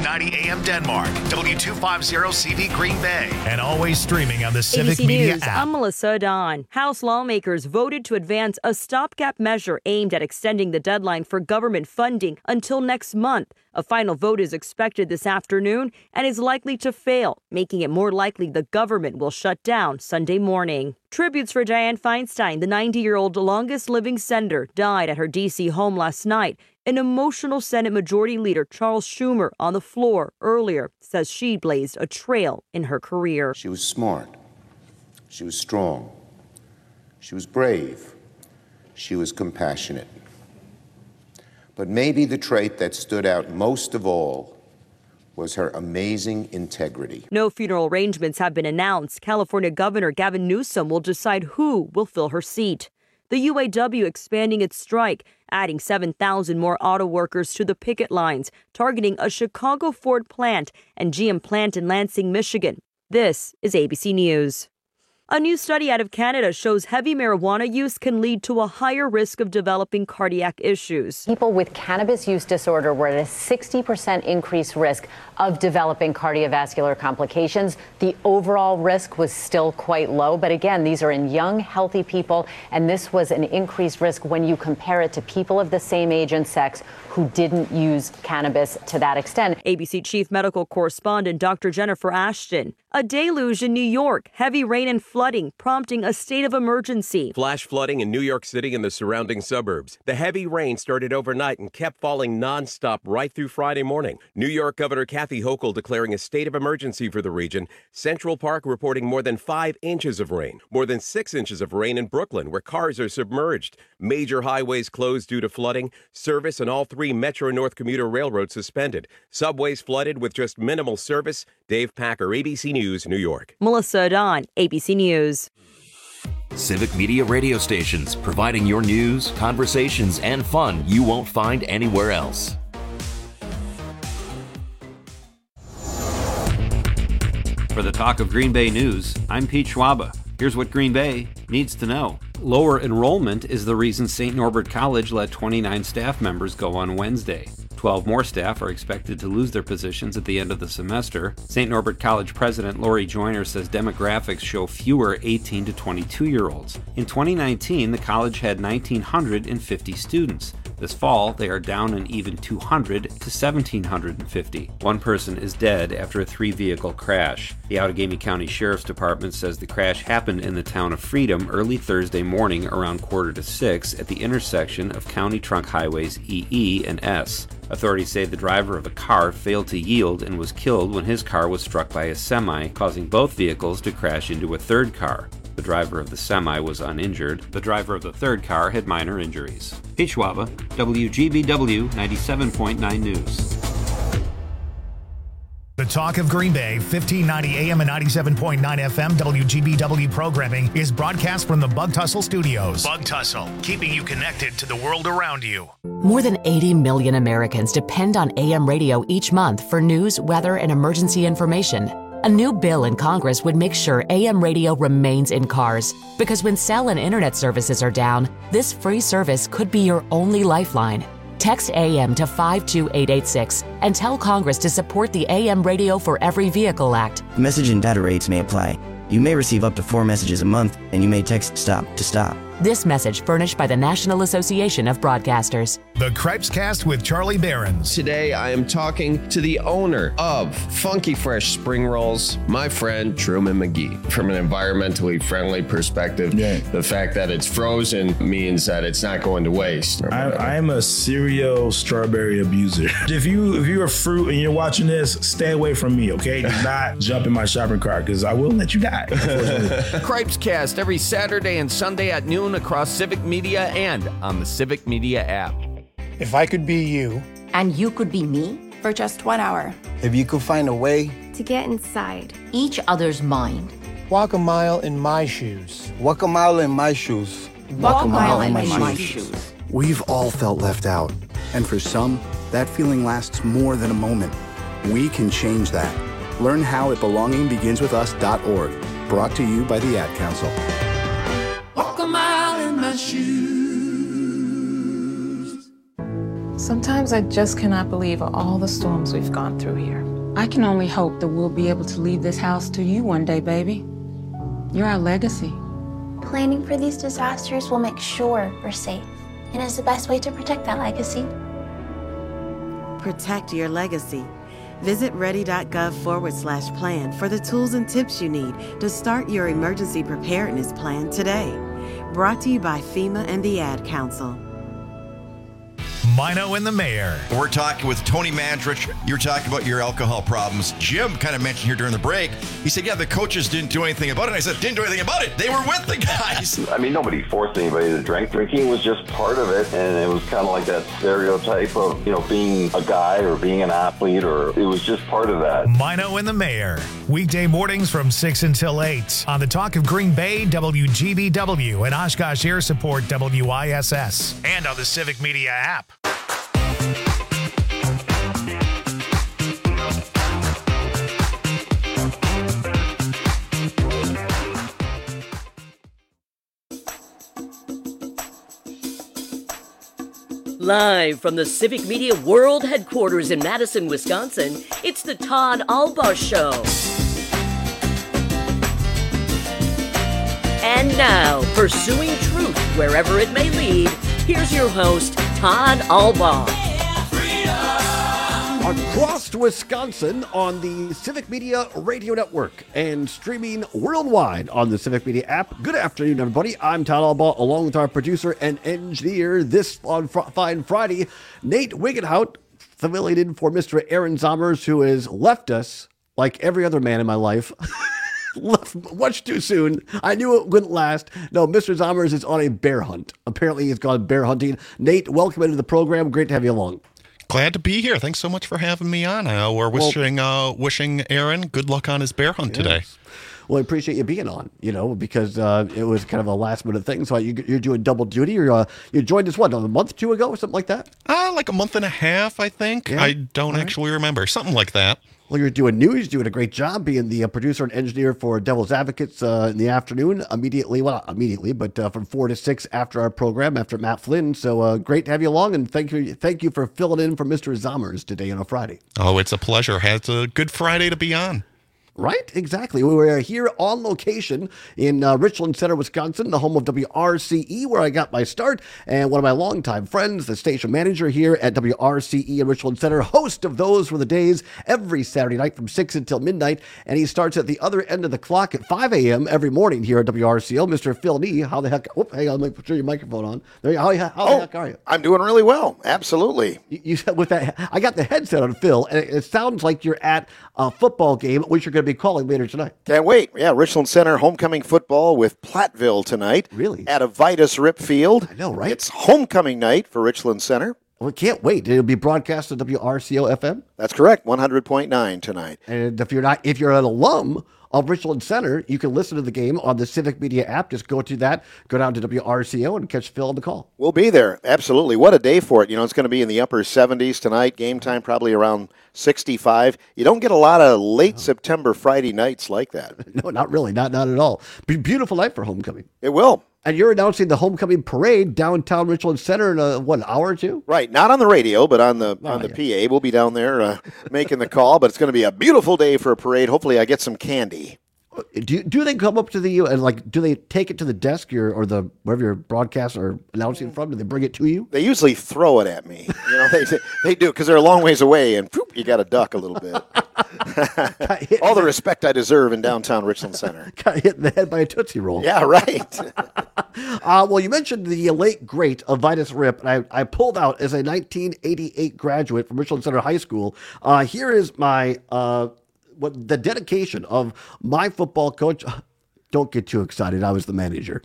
1590 AM Denmark, W250CV Green Bay, and always streaming on the Civic ABC Media News, app. I'm Melissa Adon. House lawmakers voted to advance a stopgap measure aimed at extending the deadline for government funding until next month. A final vote is expected this afternoon and is likely to fail, making it more likely the government will shut down Sunday morning. Tributes for Dianne Feinstein, the 90-year-old longest living senator, died at her D.C. home last night. An emotional Senate Majority Leader Charles Schumer on the floor earlier says she blazed a trail in her career. She was smart. She was strong. She was brave. She was compassionate. But maybe the trait that stood out most of all was her amazing integrity. No funeral arrangements have been announced. California Governor Gavin Newsom will decide who will fill her seat. The UAW expanding its strike, adding 7,000 more auto workers to the picket lines, targeting a Chicago Ford plant and GM plant in Lansing, Michigan. This is ABC News. A new study out of Canada shows heavy marijuana use can lead to a higher risk of developing cardiac issues. People with cannabis use disorder were at a 60% increased risk of developing cardiovascular complications. The overall risk was still quite low. But again, these are in young, healthy people. And this was an increased risk when you compare it to people of the same age and sex who didn't use cannabis to that extent. ABC Chief Medical Correspondent Dr. Jennifer Ashton. A deluge in New York, heavy rain and flooding, prompting a state of emergency. Flash flooding in New York City and the surrounding suburbs. The heavy rain started overnight and kept falling nonstop right through Friday morning. New York Governor Kathy Hochul declaring a state of emergency for the region. Central Park reporting more than 5 inches of rain. More than 6 inches of rain in Brooklyn, where cars are submerged. Major highways closed due to flooding. Service on all 3 Metro-North commuter railroads suspended. Subways flooded with just minimal service. Dave Packer, ABC News, New York. Melissa Adon, ABC News. Civic Media radio stations, providing your news, conversations, and fun you won't find anywhere else. For the Talk of Green Bay News, I'm Pete Schwaba. Here's what Green Bay needs to know. Lower enrollment is the reason St. Norbert College let 29 staff members go on Wednesday. 12 more staff are expected to lose their positions at the end of the semester. St. Norbert College President Lori Joyner says demographics show fewer 18 to 22-year-olds. In 2019, the college had 1,950 students. This fall, they are down an even 200 to 1,750. One person is dead after a 3-vehicle crash. The Outagamie County Sheriff's Department says the crash happened in the town of Freedom early Thursday morning around 5:45 at the intersection of County Trunk Highways EE and S. Authorities say the driver of a car failed to yield and was killed when his car was struck by a semi, causing both vehicles to crash into a third car. The driver of the semi was uninjured. The driver of the third car had minor injuries. Pete Schwaba, WGBW 97.9 News. The Talk of Green Bay, 1590 AM and 97.9 FM WGBW programming is broadcast from the Bug Tussle Studios. Bug Tussle, keeping you connected to the world around you. More than 80 million Americans depend on AM radio each month for news, weather, and emergency information. A new bill in Congress would make sure AM radio remains in cars, because when cell and internet services are down, this free service could be your only lifeline. Text AM to 52886 and tell Congress to support the AM Radio for Every Vehicle Act. Message and data rates may apply. You may receive up to 4 messages a month, and you may text STOP to stop. This message furnished by the National Association of Broadcasters. The Cripes Cast with Charlie Behrens. Today I am talking to the owner of Funky Fresh Spring Rolls, my friend Truman McGee. From an environmentally friendly perspective, the fact that it's frozen means that it's not going to waste. I'm a serial strawberry abuser. If you're a fruit and you're watching this, stay away from me, okay? Do not jump in my shopping cart, because I will let you die. Cripes Cast every Saturday and Sunday at noon across Civic Media and on the Civic Media app. If I could be you. And you could be me. For just 1 hour. If you could find a way. To get inside each other's mind. Walk a mile in my shoes. Walk a mile in my shoes. Walk a mile in my shoes. We've all felt left out. And for some, that feeling lasts more than a moment. We can change that. Learn how at belongingbeginswithus.org. Brought to you by the Ad Council. Walk a mile in my shoes. Sometimes I just cannot believe all the storms we've gone through here. I can only hope that we'll be able to leave this house to you one day, baby. You're our legacy. Planning for these disasters will make sure we're safe, and is the best way to protect that legacy. Protect your legacy. Visit ready.gov/plan for the tools and tips you need to start your emergency preparedness plan today. Brought to you by FEMA and the Ad Council. Mino and the Mayor. We're talking with Tony Mandrich. You're talking about your alcohol problems. Jim kind of mentioned here during the break. He said, yeah, the coaches didn't do anything about it. And I said, didn't do anything about it. They were with the guys. I mean, nobody forced anybody to drink. Drinking was just part of it. And it was kind of like that stereotype of, being a guy or being an athlete, or it was just part of that. Mino and the Mayor. Weekday mornings from 6 until 8 on the Talk of Green Bay, WGBW, and Oshkosh Air Support, WISS, and on the Civic Media app. Live from the Civic Media World Headquarters in Madison, Wisconsin, it's the Todd Albaugh Show. And now, pursuing truth wherever it may lead, here's your host, Todd Albaugh. Across Wisconsin on the Civic Media Radio Network and streaming worldwide on the Civic Media app. Good afternoon, everybody. I'm Todd Albaugh, along with our producer and engineer this on fine Friday, Nate Wigenhout, affiliated for Mr. Aaron Zomers, who has left us like every other man in my life. Left much too soon. I knew it wouldn't last. No, Mr. Zomers is on a bear hunt. Apparently, he's gone bear hunting. Nate, welcome into the program. Great to have you along. Glad to be here. Thanks so much for having me on. We're wishing Aaron good luck on his bear hunt today. Well, I appreciate you being on, because it was kind of a last-minute thing. So you're doing double duty. You joined us, a month or two ago or something like that? Like a month and a half, I think. Yeah. I don't actually remember. Something like that. Well, you're doing news, doing a great job being the producer and engineer for Devil's Advocates in the afternoon, from 4 to 6 after our program, after Matt Flynn. So great to have you along, and thank you for filling in for Mr. Zomers today on a Friday. Oh, it's a pleasure. It's a good Friday to be on. Right, exactly. We were here on location in Richland Center, Wisconsin, the home of WRCE, where I got my start, and one of my longtime friends, the station manager here at WRCE in Richland Center, host of Those Were the Days every Saturday night from 6 until midnight, and he starts at the other end of the clock at 5 a.m. every morning here at WRCO. Mr. Phil Nee, how the heck? Hang on, let me put your microphone on. There you, how the heck are you? I'm doing really well. Absolutely. You said with that, I got the headset on, Phil, and it sounds like you're at a football game, which you're going to be calling later tonight. Can't wait. Yeah, Richland Center homecoming football with Platteville tonight. Really? At a Vitus Rip Field. I know, right? It's homecoming night for Richland Center. Well, can't wait. It'll be broadcast on WRCO FM? That's correct. 100.9 tonight. And if you're an alum of Richland Center, you can listen to the game on the Civic Media app. Just go to that, go down to WRCO and catch Phil on the call. We'll be there. Absolutely. What a day for it. It's going to be in the upper 70s tonight. Game time probably around 65. You don't get a lot of late September Friday nights like that. No, not really. Not at all. Beautiful night for homecoming. It will. And you're announcing the homecoming parade downtown Richland Center in an hour or two? Right. Not on the radio, but on the PA. We'll be down there making the call. But it's going to be a beautiful day for a parade. Hopefully I get some candy. Do they come up to the and do they take it to the desk or the wherever you're broadcasting or announcing from? Do they bring it to you? They usually throw it at me. They do because they're a long ways away and you got to duck a little bit. All the respect I deserve in downtown Richland Center. Got hit in the head by a Tootsie Roll. Yeah, right. Well, you mentioned the late great Vitus Rip, and I pulled out as a 1988 graduate from Richland Center High School. Here is my. The dedication of my football coach. Don't get too excited. I was the manager.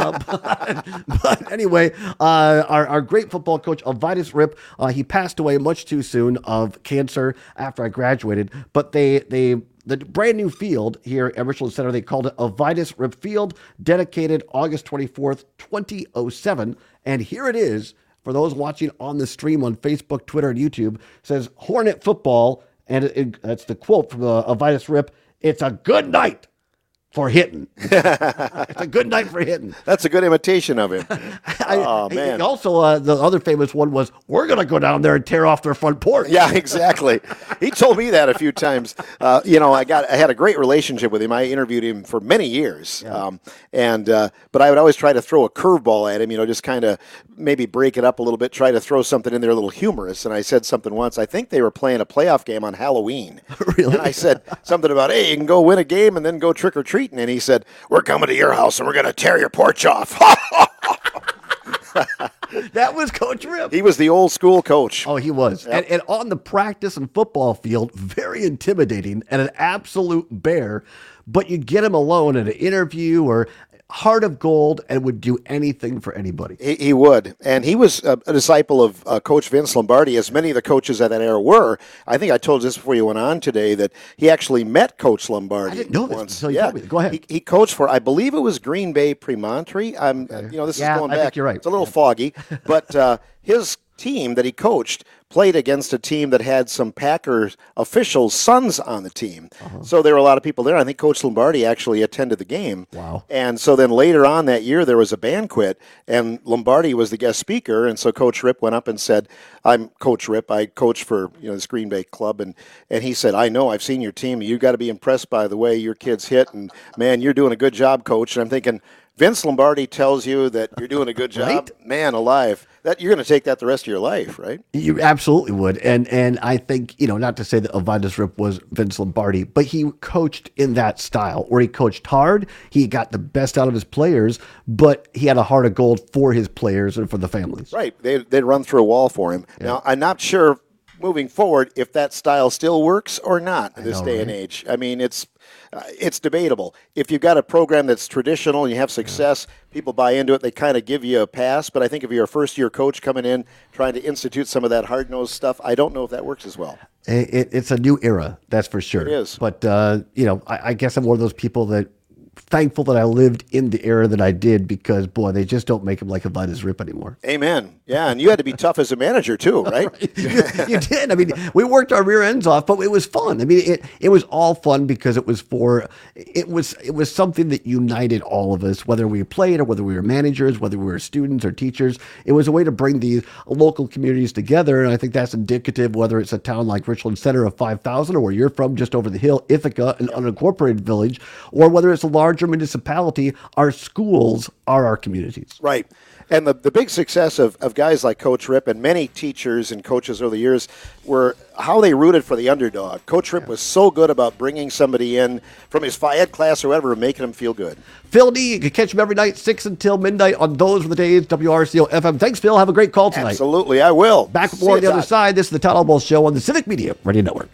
But anyway, our great football coach, Vitus Rip, he passed away much too soon of cancer after I graduated. But the brand new field here at Richland Center, they called it Vitus Rip Field, dedicated August 24th, 2007. And here it is for those watching on the stream on Facebook, Twitter, and YouTube. It says Hornet Football. And that's the quote from Vitus Rip. It's a good night for hitting. It's a good night for hitting. That's a good imitation of him. Oh, man. Also, the other famous one was, we're going to go down there and tear off their front porch. Yeah, exactly. He told me that a few times. I had a great relationship with him. I interviewed him for many years. Yeah. But I would always try to throw a curveball at him, just kind of maybe break it up a little bit, try to throw something in there a little humorous. And I said something once, I think they were playing a playoff game on Halloween. Really? And I said something about, hey, you can go win a game and then go trick-or-treating. And he said, we're coming to your house and we're going to tear your porch off. That was Coach Rip. He was the old school coach. Oh, he was. Yep. And on the practice and football field, very intimidating and an absolute bear. But you get him alone in an interview or heart of gold and would do anything for anybody. He would. And he was a disciple of Coach Vince Lombardi, as many of the coaches at that era were. I think I told you this before you went on today, that he actually met Coach Lombardi. I didn't know once. this until you told me. Go ahead. He coached for, I believe it was Green Bay Premontory. This is going back. I think you're right. It's a little foggy. But his team that he coached played against a team that had some Packers officials' sons on the team. So there were a lot of people there. I think Coach Lombardi actually attended the game. Wow. And so then later on that year, there was a banquet, and Lombardi was the guest speaker. And so Coach Rip went up and said, I'm Coach Rip. I coach for this Green Bay club. And he said, I know, I've seen your team. You got to be impressed by the way your kids hit. And, man, you're doing a good job, Coach. And I'm thinking, Vince Lombardi tells you that you're doing a good job. Right? Man alive. That you're going to take that the rest of your life, right? You absolutely would. And I think, not to say that Avidas Rip was Vince Lombardi, but he coached in that style where he coached hard. He got the best out of his players, but he had a heart of gold for his players and for the families. Right. They'd run through a wall for him. Yeah. Now, I'm not sure moving forward if that style still works or not in this day and age. I mean, it's debatable. If you've got a program that's traditional and you have success, people buy into it, they kind of give you a pass. But I think if you're a first-year coach coming in, trying to institute some of that hard-nosed stuff, I don't know if that works as well. It's a new era, that's for sure. It is. But, I guess I'm one of those people that thankful that I lived in the era that I did because, boy, they just don't make him like Avidas Rip anymore. Amen. Yeah, and you had to be tough as a manager too, right? You did. I mean, we worked our rear ends off, but it was fun. I mean, it was all fun because it was something that united all of us, whether we played or whether we were managers, whether we were students or teachers. It was a way to bring these local communities together, and I think that's indicative whether it's a town like Richland Center of 5,000 or where you're from, just over the hill, Ithaca, an unincorporated village, or whether it's a larger municipality. Our schools are our communities. Right. And the big success of guys like Coach Rip and many teachers and coaches over the years were how they rooted for the underdog. Coach Rip was so good about bringing somebody in from his Phi Ed class or whatever and making them feel good. Phil D, you can catch him every night, 6 until midnight on Those Were the Days, WRCO FM. Thanks, Phil. Have a great call tonight. Absolutely, I will. Back with more on the other side. This is the Todd Almost Show on the Civic Media Radio Network.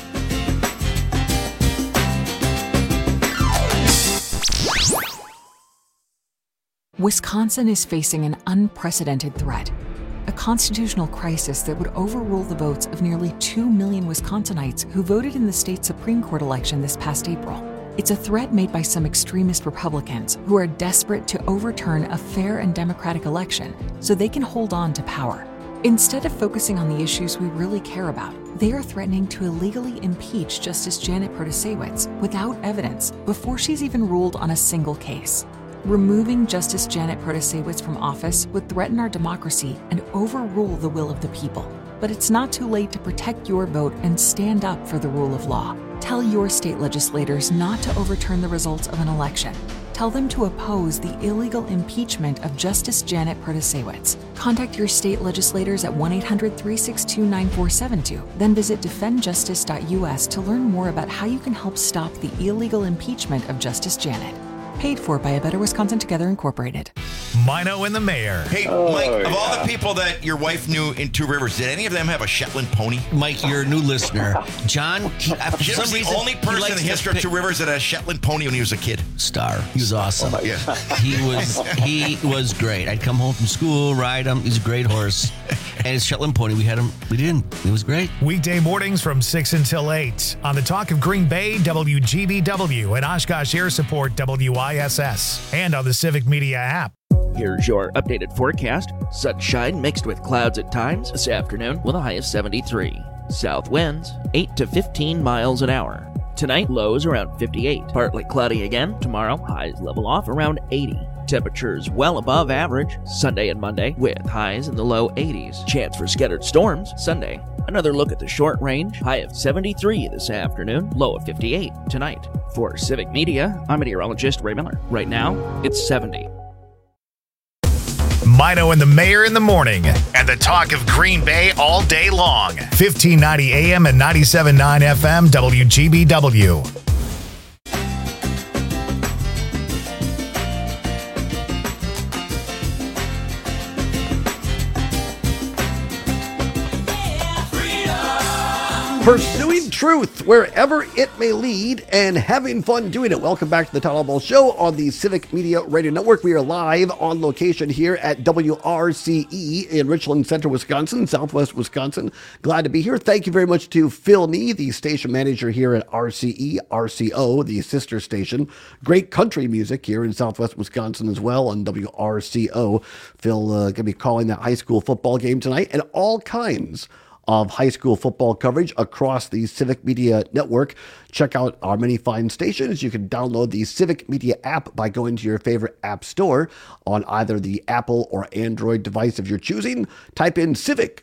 Wisconsin is facing an unprecedented threat, a constitutional crisis that would overrule the votes of nearly 2 million Wisconsinites who voted in the state Supreme Court election this past April. It's a threat made by some extremist Republicans who are desperate to overturn a fair and democratic election so they can hold on to power. Instead of focusing on the issues we really care about, they are threatening to illegally impeach Justice Janet Protasiewicz without evidence before she's even ruled on a single case. Removing Justice Janet Protasiewicz from office would threaten our democracy and overrule the will of the people. But it's not too late to protect your vote and stand up for the rule of law. Tell your state legislators not to overturn the results of an election. Tell them to oppose the illegal impeachment of Justice Janet Protasiewicz. Contact your state legislators at 1-800-362-9472. Then visit defendjustice.us to learn more about how you can help stop the illegal impeachment of Justice Janet. Paid for by A Better Wisconsin Together Incorporated. Mino and the Mayor. Hey, Mike, of all the people that your wife knew in Two Rivers, did any of them have a Shetland pony? Mike, you're a new listener. John, for Jim's some reason, the only person in the history of Two Rivers that had a Shetland pony when he was a kid. Star. He was awesome. Oh, yeah. He was great. I'd come home from school, ride him. He's a great horse. And his Shetland pony, we did. It was great. Weekday mornings from 6 until 8 on the Talk of Green Bay, WGBW, and Oshkosh Air Support, WISS, and on the Civic Media app. Here's your updated forecast. Sunshine mixed with clouds at times this afternoon with a high of 73. South winds 8 to 15 miles an hour. Tonight, lows around 58. Partly cloudy again. Tomorrow, highs level off around 80. Temperatures well above average Sunday and Monday, with highs in the low 80s. Chance for scattered storms Sunday. Another look at the short range. High of 73 this afternoon, low of 58 tonight. For Civic Media, I'm meteorologist Ray Miller. Right now, it's 70. Mino and the Mayor in the morning, and the talk of Green Bay all day long. 1590 AM and 97.9 FM WGBW. Pursuing truth wherever it may lead and having fun doing it. Welcome back to the Todd Albaugh Show on the Civic Media Radio Network. We are live on location here at WRCE in Richland Center, Wisconsin, Southwest Wisconsin. Glad to be here. Thank you very much to Phil Nee, the station manager here at RCE, RCO, the sister station. Great country music here in Southwest Wisconsin as well on WRCO. Phil going to be calling that high school football game tonight, and all kinds of high school football coverage across the Civic Media Network. Check out our many fine stations. You can download the Civic Media app by going to your favorite app store on either the Apple or Android device of your choosing. Type in Civic,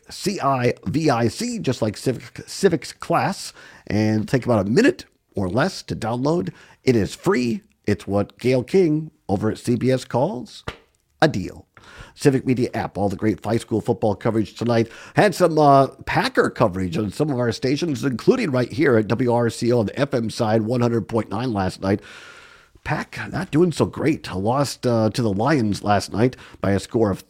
C-I-V-I-C, just like Civic's class, and it'll take about a minute or less to download. It is free. It's what Gail King over at CBS calls a deal. Civic Media app, all the great high school football coverage tonight. Had some Packer coverage on some of our stations, including right here at WRCO on the FM side, 100.9 last night. Pack not doing so great. Lost to the Lions last night by a score of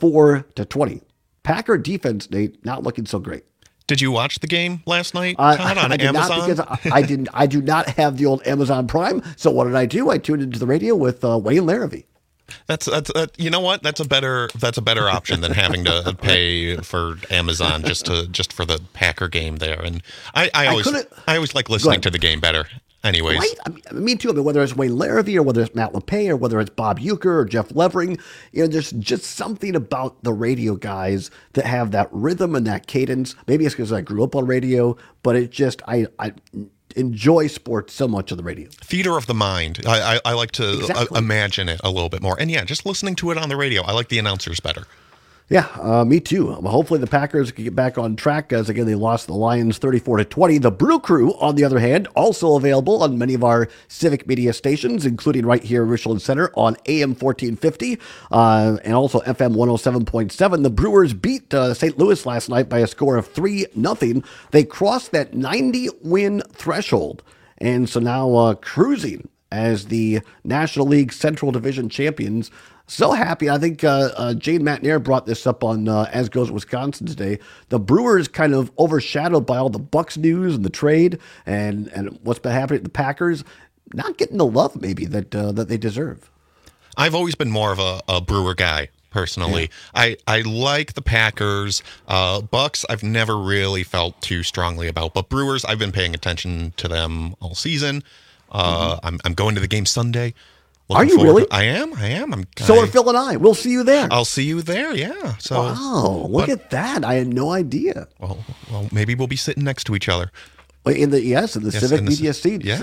34-20. Packer defense, Nate, not looking so great. Did you watch the game last night, Todd, on Amazon? I do not have the old Amazon Prime. So what did I do? I tuned into the radio with Wayne Larrivee. That's you know what? That's a better option than having to pay for Amazon just for the Packer game there. And I always like listening to the game better. Anyways, right? I mean, me too. I mean, whether it's Wayne Larrivee or whether it's Matt LePay or whether it's Bob Uecker or Jeff Levering, there's just something about the radio guys that have that rhythm and that cadence. Maybe it's because I grew up on radio, but it just I enjoy sports so much on the radio. Theater of the mind. I like to imagine it a little bit more. And yeah, just listening to it on the radio. I like the announcers better. Yeah, me too. Hopefully the Packers can get back on track as, again, they lost the Lions 34-20. The Brew Crew, on the other hand, also available on many of our Civic Media stations, including right here in Richland Center on AM 1450 and also FM 107.7. The Brewers beat St. Louis last night by a score of 3-0. They crossed that 90-win threshold, and so now cruising as the National League Central Division champions. So happy. I think Jane McNair brought this up on As Goes Wisconsin today. The Brewers kind of overshadowed by all the Bucks news and the trade and what's been happening at the Packers, not getting the love maybe that they deserve. I've always been more of a Brewer guy. Personally, yeah. I like the Packers. Bucks, I've never really felt too strongly about, but Brewers, I've been paying attention to them all season. I'm going to the game Sunday. Are you really? I am. So are Phil and I. We'll see you there. I'll see you there, yeah. So, wow, look at that. I had no idea. Well, maybe we'll be sitting next to each other. In the Civic Media seats, as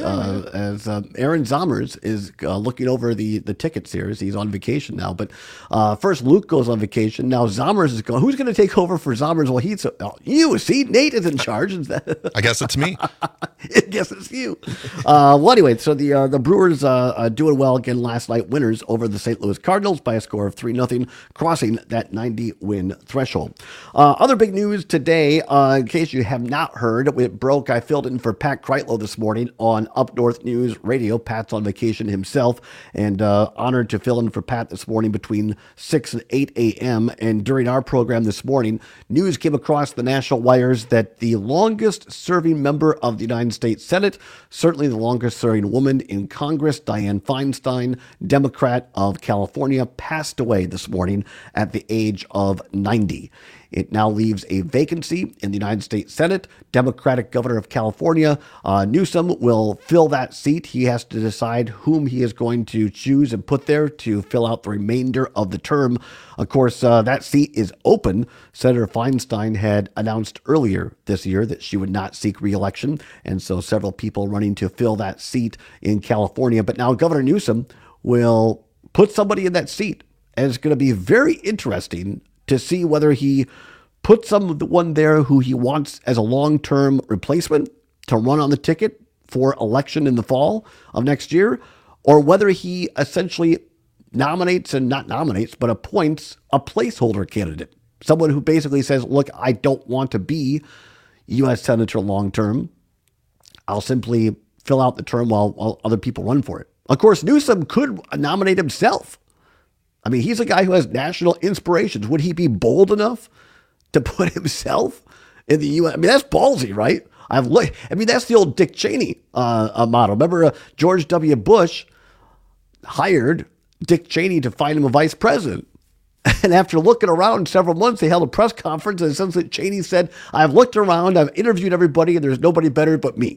Aaron Zommers is looking over the tickets here as he's on vacation now. But first Luke goes on vacation. Now Zommers is going. Who's going to take over for Zommers? Well, you see, Nate is in charge. I guess it's me. I guess it's you. Well, anyway, so the Brewers doing well again last night. Winners over the St. Louis Cardinals by a score of 3-0, crossing that 90-win threshold. Other big news today, in case you have not heard, it broke. I filled in for Pat Kreitlow this morning on Up North News Radio. Pat's on vacation himself, and honored to fill in for Pat this morning between 6 and 8 a.m. And during our program this morning, news came across the national wires that the longest-serving member of the United States Senate, certainly the longest-serving woman in Congress, Dianne Feinstein, Democrat of California, passed away this morning at the age of 90. It now leaves a vacancy in the United States Senate. Democratic governor of California, Newsom, will fill that seat. He has to decide whom he is going to choose and put there to fill out the remainder of the term. Of course, that seat is open. Senator Feinstein had announced earlier this year that she would not seek re-election, and so several people running to fill that seat in California. But now Governor Newsom will put somebody in that seat, and it's going to be very interesting to see whether he puts someone there who he wants as a long-term replacement to run on the ticket for election in the fall of next year, or whether he essentially nominates and not nominates, but appoints a placeholder candidate, someone who basically says, look, I don't want to be U.S. Senator long-term. I'll simply fill out the term while other people run for it. Of course, Newsom could nominate himself. I mean, he's a guy who has national inspirations. Would he be bold enough to put himself in the U.S.? I mean, that's ballsy, right? That's the old Dick Cheney model. Remember, George W. Bush hired Dick Cheney to find him a vice president. And after looking around several months, they held a press conference, and essentially Cheney said, I've looked around, I've interviewed everybody, and there's nobody better but me.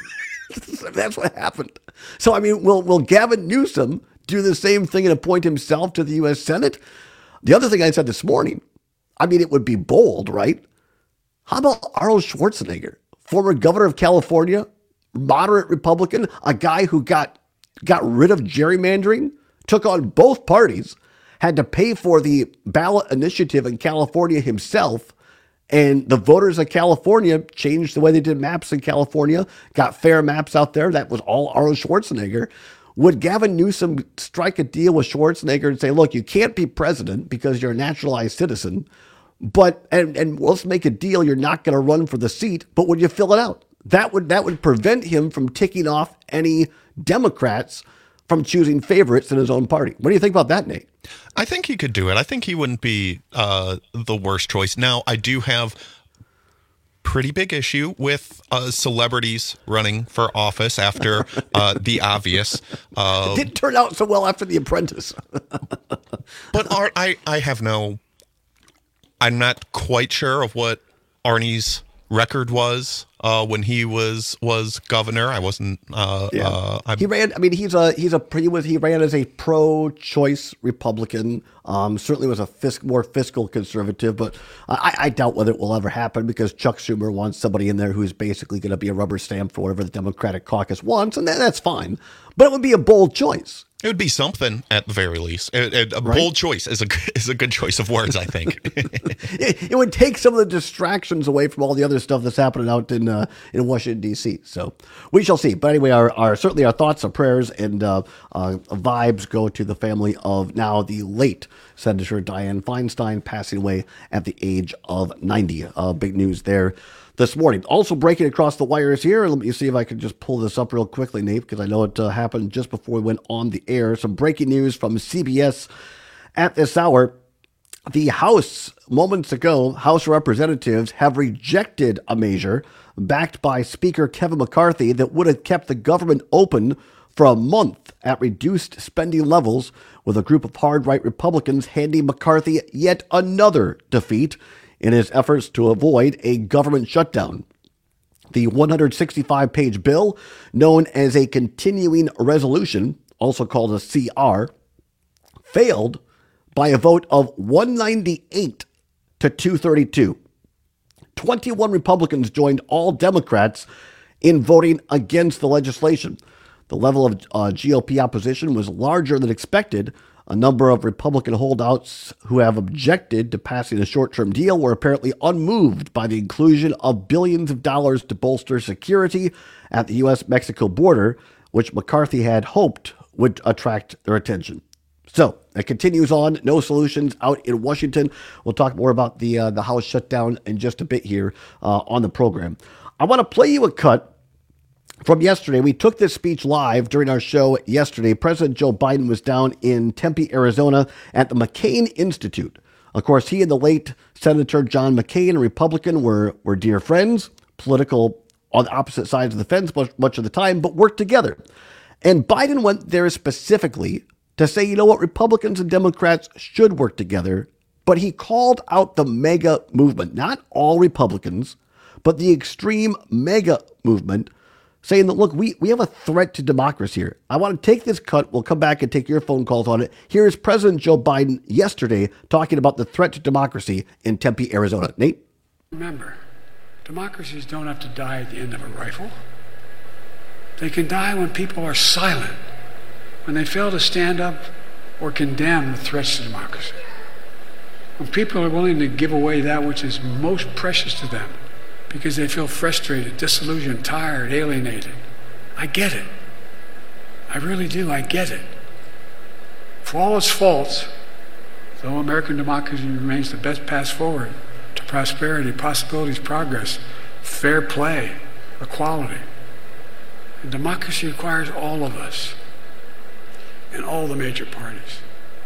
That's what happened. So, I mean, will Gavin Newsom do the same thing and appoint himself to the U.S. Senate? The other thing I said this morning, I mean, it would be bold, right? How about Arnold Schwarzenegger, former governor of California, moderate Republican, a guy who got rid of gerrymandering, took on both parties, had to pay for the ballot initiative in California himself, and the voters of California changed the way they did maps in California, got fair maps out there. That was all Arnold Schwarzenegger. Would Gavin Newsom strike a deal with Schwarzenegger and say, look, you can't be president because you're a naturalized citizen, but and let's make a deal, you're not going to run for the seat, but would you fill it out? That would prevent him from ticking off any Democrats from choosing favorites in his own party. What do you think about that, Nate? I think he could do it. I think he wouldn't be the worst choice. Now, I do have pretty big issue with celebrities running for office after The Obvious. It didn't turn out so well after The Apprentice. But I'm not quite sure of what Arnie's record was when he was governor. I wasn't. He ran. I mean, he ran as a pro-choice Republican. Certainly was a more fiscal conservative, but I doubt whether it will ever happen because Chuck Schumer wants somebody in there who's basically going to be a rubber stamp for whatever the Democratic caucus wants, and that's fine. But it would be a bold choice. It would be something at the very least. A bold choice is a good choice of words, I think. It would take some of the distractions away from all the other stuff that's happening out in Washington, D.C. So we shall see. But anyway, certainly our thoughts, our prayers, and vibes go to the family of now the late Senator Dianne Feinstein, passing away at the age of 90. Big news there this morning. Also breaking across the wires here. Let me see if I can just pull this up real quickly, Nate, because I know it happened just before we went on the air. Some breaking news from CBS at this hour. The House, moments ago, House Representatives have rejected a measure backed by Speaker Kevin McCarthy that would have kept the government open for a month at reduced spending levels, with a group of hard-right Republicans handing McCarthy yet another defeat in his efforts to avoid a government shutdown. The 165-page bill, known as a continuing resolution, also called a CR, failed by a vote of 198 to 232. 21 Republicans joined all Democrats in voting against the legislation. The level of GOP opposition was larger than expected. A number of Republican holdouts who have objected to passing a short-term deal were apparently unmoved by the inclusion of billions of dollars to bolster security at the U.S.-Mexico border, which McCarthy had hoped would attract their attention. So it continues on. No solutions out in Washington. We'll talk more about the House shutdown in just a bit here on the program. I want to play you a cut from yesterday. We took this speech live during our show yesterday. President Joe Biden was down in Tempe, Arizona at the McCain Institute. Of course, he and the late Senator John McCain, a Republican, were dear friends, political on opposite sides of the fence much of the time, but worked together. And Biden went there specifically to say, you know what, Republicans and Democrats should work together but he called out the MAGA movement, not all Republicans, but the extreme MAGA movement, saying that, look, we have a threat to democracy here. I want to take this cut. We'll come back and take your phone calls on it. Here is President Joe Biden yesterday talking about the threat to democracy in Tempe, Arizona. Nate? Remember, democracies don't have to die at the end of a rifle. They can die when people are silent, when they fail to stand up or condemn the threats to democracy. When people are willing to give away that which is most precious to them because they feel frustrated, disillusioned, tired, alienated. I get it. I really do. I get it. For all its faults, though American democracy remains the best path forward to prosperity, possibilities, progress, fair play, equality. And democracy requires all of us and all the major parties.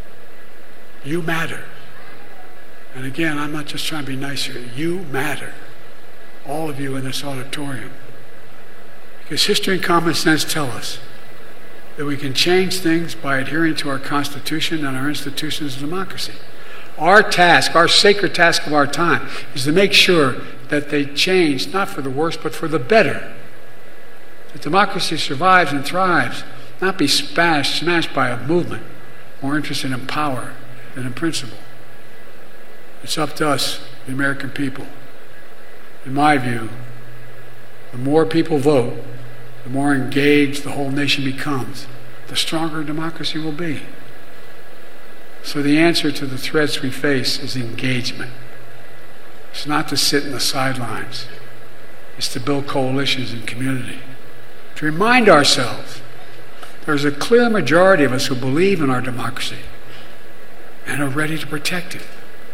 You matter. And again, I'm not just trying to be nice here. You matter. All of you in this auditorium. Because history and common sense tell us that we can change things by adhering to our Constitution and our institutions of democracy. Our task, our sacred task of our time, is to make sure that they change, not for the worse, but for the better. That democracy survives and thrives, not be smashed by a movement more interested in power than in principle. It's up to us, the American people. In my view, the more people vote, the more engaged the whole nation becomes, the stronger democracy will be. So the answer to the threats we face is engagement. It's not to sit in the sidelines. It's to build coalitions and community. To remind ourselves there's a clear majority of us who believe in our democracy and are ready to protect it.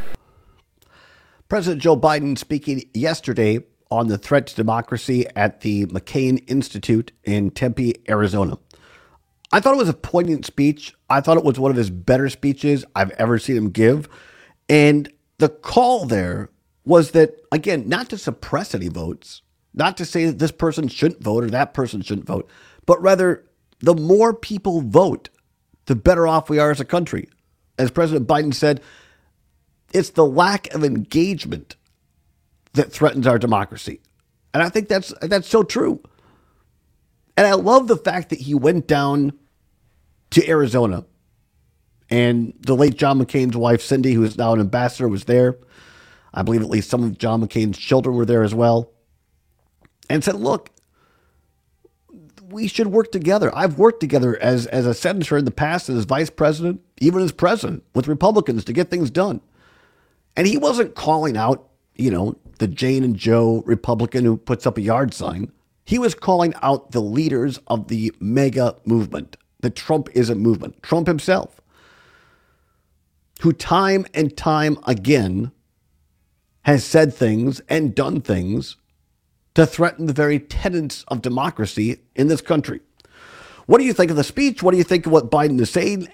President Joe Biden speaking yesterday on the threat to democracy at the McCain Institute in Tempe, Arizona. I thought it was a poignant speech. I thought it was one of his better speeches I've ever seen him give. And the call there was that, again, not to suppress any votes, not to say that this person shouldn't vote or that person shouldn't vote, but rather the more people vote, the better off we are as a country. As President Biden said, it's the lack of engagement that threatens our democracy. And I think that's so true. And I love the fact that he went down to Arizona and the late John McCain's wife, Cindy, who is now an ambassador, was there. I believe at least some of John McCain's children were there as well. And said, look, we should work together. I've worked together as a senator in the past and as vice president, even as president, with Republicans to get things done. And he wasn't calling out, the Jane and Joe Republican who puts up a yard sign. He was calling out the leaders of the MAGA movement, the Trumpism movement, Trump himself, who time and time again has said things and done things to threaten the very tenets of democracy in this country. What do you think of the speech? What do you think of what Biden is saying?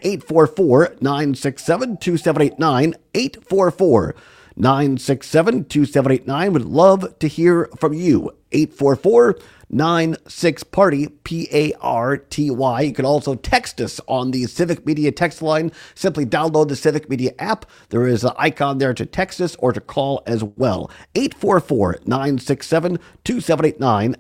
844-967-2789, 844-967-2789. Would love to hear from you. 844-96-PARTY, P-A-R-T-Y. You can also text us on the Civic Media text line. Simply download the Civic Media app. There is an icon there to text us or to call as well. 844-967-2789,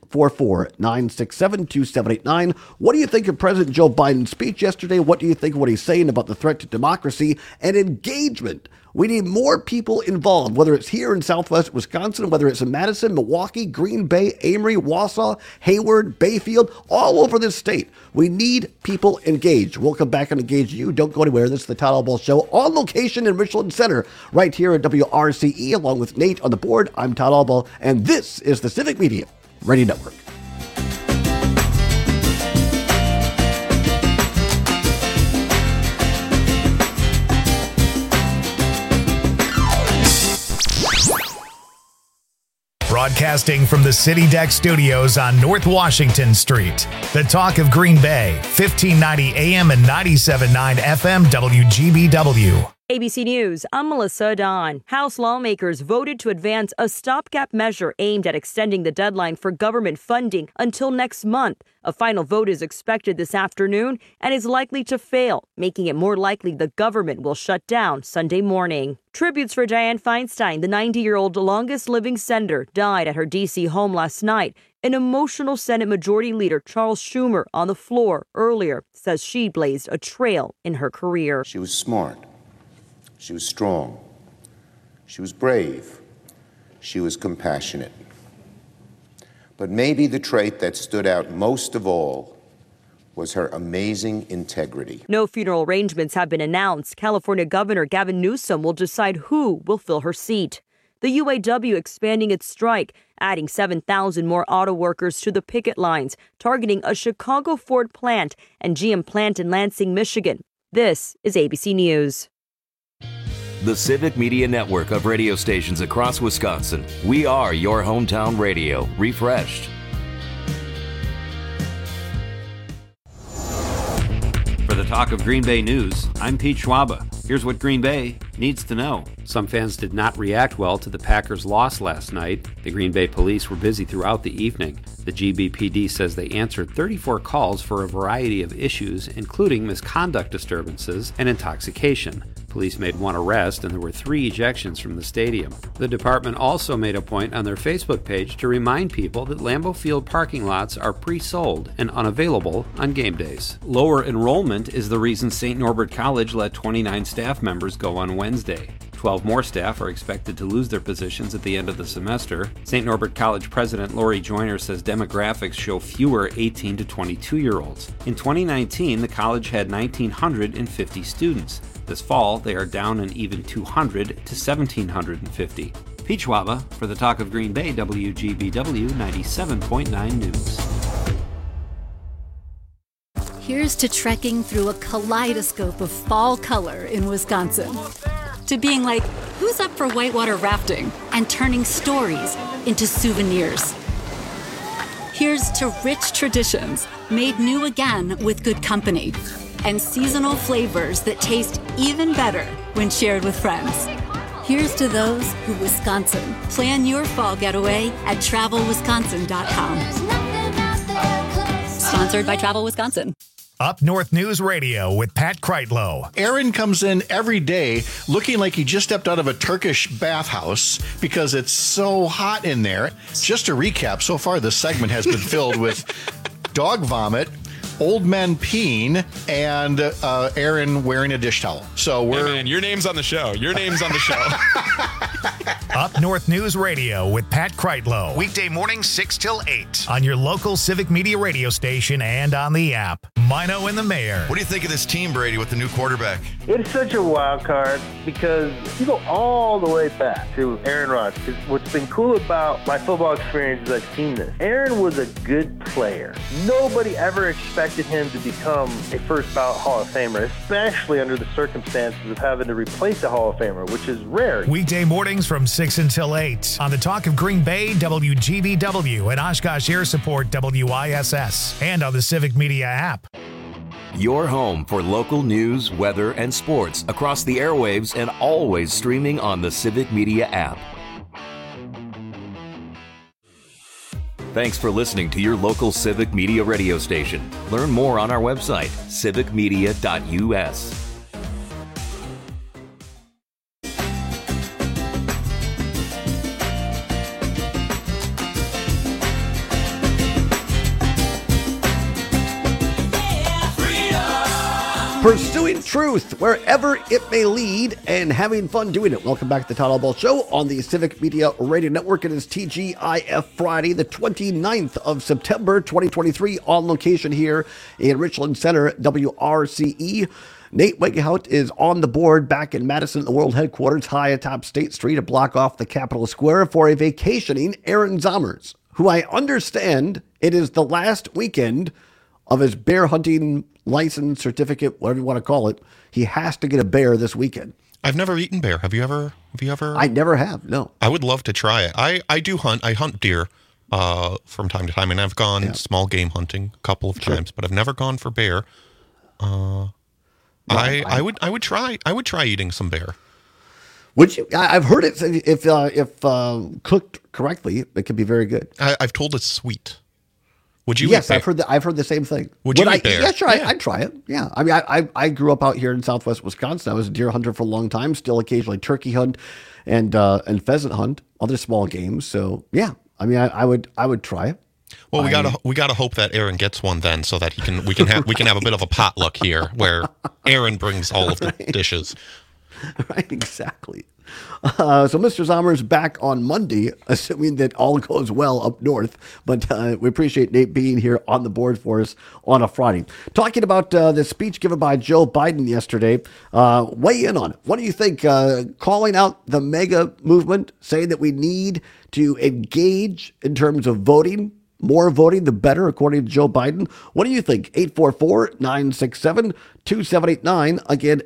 844-967-2789. What do you think of President Joe Biden's speech yesterday? What do you think of what he's saying about the threat to democracy and engagement? We need more people involved, whether it's here in Southwest Wisconsin, whether it's in Madison, Milwaukee, Green Bay, Amory, Wausau, Hayward, Bayfield, all over this state. We need people engaged. We'll come back and engage you. Don't go anywhere. This is the Todd Albaugh Show on location in Richland Center, right here at WRCE, along with Nate on the board. I'm Todd Albaugh, and this is the Civic Media Radio Network. Broadcasting from the City Deck Studios on North Washington Street. The talk of Green Bay, 1590 AM and 97.9 FM WGBW. ABC News, I'm Melissa Don. House lawmakers voted to advance a stopgap measure aimed at extending the deadline for government funding until next month. A final vote is expected this afternoon and is likely to fail, making it more likely the government will shut down Sunday morning. Tributes for Dianne Feinstein, the 90-year-old longest-living senator, died at her D.C. home last night. An emotional Senate Majority Leader Charles Schumer on the floor earlier says she blazed a trail in her career. She was smart. She was strong. She was brave. She was compassionate. But maybe the trait that stood out most of all was her amazing integrity. No funeral arrangements have been announced. California Governor Gavin Newsom will decide who will fill her seat. The UAW expanding its strike, adding 7,000 more auto workers to the picket lines, targeting a Chicago Ford plant and GM plant in Lansing, Michigan. This is ABC News. The Civic Media Network of radio stations across Wisconsin. We are your hometown radio, refreshed. For the Talk of Green Bay News, I'm Pete Schwaba. Here's what Green Bay needs to know. Some fans did not react well to the Packers' loss last night. The Green Bay police were busy throughout the evening. The GBPD says they answered 34 calls for a variety of issues, including misconduct disturbances and intoxication. Police made one arrest and there were 3 ejections from the stadium. The department also made a point on their Facebook page to remind people that Lambeau Field parking lots are pre-sold and unavailable on game days. Lower enrollment is the reason St. Norbert College let 29 staff members go on Wednesday. 12 more staff are expected to lose their positions at the end of the semester. St. Norbert College President Lori Joyner says demographics show fewer 18 to 22-year-olds. In 2019, the college had 1,950 students. This fall, they are down an even 200 to 1,750. Pete Schwaba for the Talk of Green Bay, WGBW 97.9 News. Here's to trekking through a kaleidoscope of fall color in Wisconsin. To being like, who's up for whitewater rafting? And turning stories into souvenirs. Here's to rich traditions made new again with good company. And seasonal flavors that taste even better when shared with friends. Here's to those who Wisconsin. Plan your fall getaway at travelwisconsin.com. Sponsored by Travel Wisconsin. Up North News Radio with Pat Kreitlow. Aaron comes in every day looking like he just stepped out of a Turkish bathhouse because it's so hot in there. Just to recap, so far this segment has been filled with dog vomit, old men peeing, and Aaron wearing a dish towel. So we're... Hey man, your name's on the show. Your name's on the show. Up North News Radio with Pat Kreitlow. Weekday mornings 6 till 8 on your local Civic Media radio station and on the app. Mino and the Mayor. What do you think of this team, Brady, with the new quarterback? It's such a wild card because you go all the way back to Aaron Rodgers. What's been cool about my football experience is I've seen this. Aaron was a good player. Nobody ever expected him to become a first ballot Hall of Famer, especially under the circumstances of having to replace a Hall of Famer, which is rare. Weekday mornings from 6 until 8 on the Talk of Green Bay, WGBW, and Oshkosh Air Support, WISS, and on the Civic Media app. Your home for local news, weather, and sports across the airwaves and always streaming on the Civic Media app. Thanks for listening to your local Civic Media radio station. Learn more on our website, civicmedia.us. Pursuing truth wherever it may lead and having fun doing it. Welcome back to the Todd Albaugh Show on the Civic Media Radio Network. It is TGIF Friday, the 29th of September, 2023, on location here in Richland Center, WRCE. Nate Wegehout is on the board back in Madison, the world headquarters, high atop State Street, a block off the Capitol Square for a vacationing Aaron Zommers, who I understand it is the last weekend of his bear hunting license, certificate, whatever you want to call it. He has to get a bear this weekend. I've never eaten bear. Have you ever? I never have, no. I would love to try it. I do hunt. I hunt deer from time to time, and I've gone small game hunting a couple of times, but I've never gone for bear. I would try eating some bear. Would you? I've heard it. If cooked correctly, it can be very good. I've told it's sweet. Would you? Yes, eat I've heard the same thing. Would you eat bear? Yeah, sure. I'd try it. Yeah. I mean, I grew up out here in Southwest Wisconsin. I was a deer hunter for a long time. Still occasionally turkey hunt and pheasant hunt, other small games. So yeah, I mean, I would try it. Well, we gotta hope that Aaron gets one then, so that we can have a bit of a potluck here where Aaron brings all of the dishes. Right, exactly. So Mr. Zomer's back on Monday, assuming that all goes well up north. But we appreciate Nate being here on the board for us on a Friday. Talking about the speech given by Joe Biden yesterday, weigh in on it. What do you think? Calling out the MAGA movement, saying that we need to engage in terms of voting. More voting, the better, according to Joe Biden. What do you think? 844-967-2789. Again,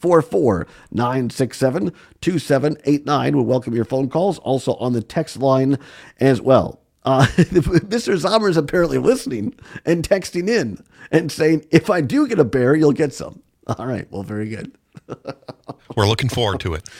844-967-2789. We welcome your phone calls. Also on the text line as well. Mr. Zomer is apparently listening and texting in and saying, if I do get a bear, you'll get some. All right. Well, very good. We're looking forward to it.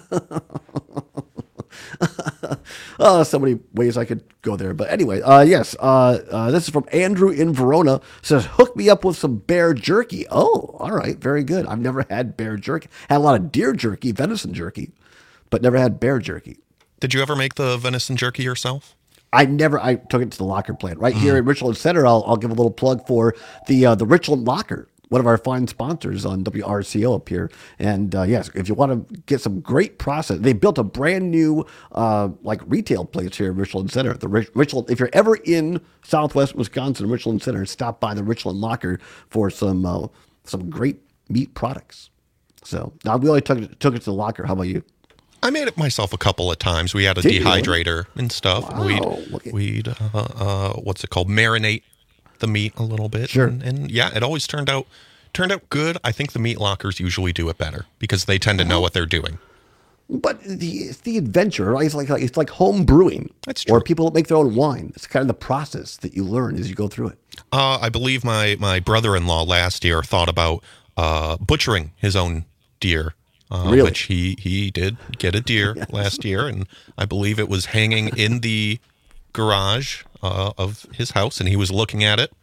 So many ways I could go there. But anyway, yes, this is from Andrew in Verona. Says, hook me up with some bear jerky. Oh, all right. Very good. I've never had bear jerky. Had a lot of deer jerky, venison jerky, but never had bear jerky. Did you ever make the venison jerky yourself? I took it to the Locker plant right here in Richland Center. I'll give a little plug for the Richland Locker, one of our fine sponsors on WRCO up here. And yes, if you want to get some great process, they built a brand new retail place here in Richland Center. The Richland, if you're ever in Southwest Wisconsin, Richland Center, stop by the Richland Locker for some great meat products. So now we only took it to the Locker. How about you? I made it myself a couple of times. We had a dehydrator and stuff. Wow. We'd what's it called? Marinate the meat a little bit. Sure. And yeah, it always turned out good. I think the meat lockers usually do it better because they tend to know what they're doing. But it's the adventure, right? It's like home brewing. That's true. Or people that make their own wine. It's kind of the process that you learn as you go through it. I believe my brother-in-law last year thought about butchering his own deer. Really? Which he did get a deer last year, and I believe it was hanging in the garage of his house, and he was looking at it,